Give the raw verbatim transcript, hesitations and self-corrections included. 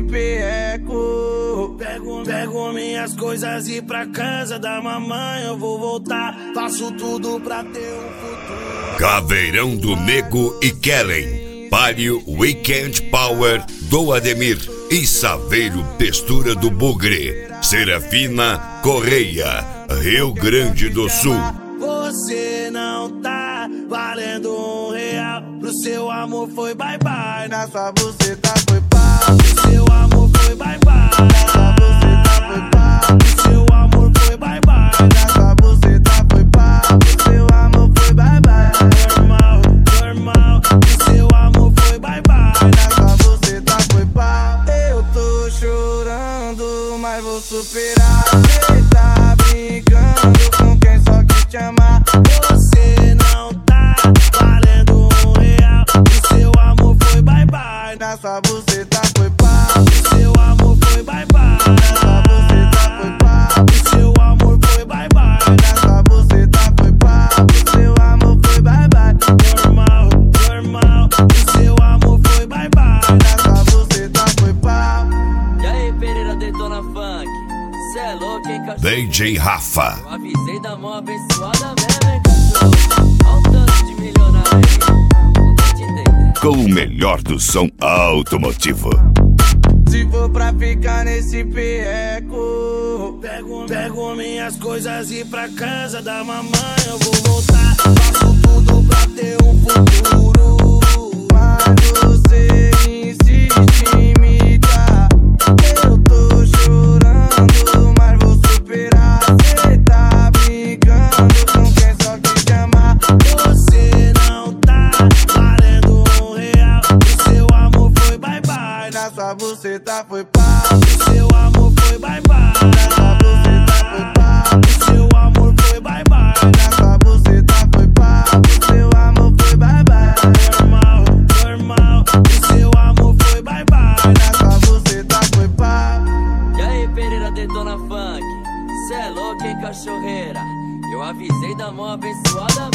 perreco. Pego, pego minhas coisas e pra casa da mamãe eu vou voltar. Faço tudo pra ter um futuro. Caveirão do Nego e Kellen, Palio Weekend Power do Ademir e Saveiro Textura do Bugre, Serafina Correia, Rio Grande do Sul. Você não tá valendo um real. Pro seu amor foi bye bye. Na sua buceta foi pá. Pro seu amor foi bye bye. Na sua buceta foi pá. Pro seu amor foi bye bye. Na sua buceta foi pá. Pro seu amor foi bye bye. Normal, normal. Pro seu amor foi bye bye. Na sua buceta foi pá. Eu tô chorando, mas vou superar. Cê tá brincando com quem só quer te amar. Você não tá valendo um real. O seu amor foi bye bye. Na sua buceta foi pá. O seu amor foi bye bye. Na sua buceta foi pá. O seu amor foi bye bye. Na sua buceta foi pá. O seu amor foi bye bye. Normal, normal. O seu amor foi bye bye. Na sua buceta foi pá. E aí, Pereira Detona Funk, cê é louco, hein, cachorro? D J Rafa. Eu avisei da mão abençoada mesmo, hein, cachorro? Olha o tanto de milionário aí, não tô te entendendo. Com o melhor do som automotivo. Se for pra ficar nesse perreco, pego, pego minhas coisas e pra casa da mamãe eu vou voltar. Faço tudo pra ter um futuro, mas você insiste em me dar. Eu tô chorando, mas vou superar. Cê tá brincando com quem só quer te amar. Você não tá valendo um real. O seu amor foi bye bye. Na sua buceta foi pá. O seu amor foi bye bye. Na sua buceta foi pá. O seu amor foi bye bye. Na sua buceta foi pá. O seu amor foi bye bye. Normal, normal. O seu amor foi bye bye. Na sua buceta foi pá. E aí, Pereira Detona Funk, cê é louco, hein, cachorreira? Eu avisei da mão abençoada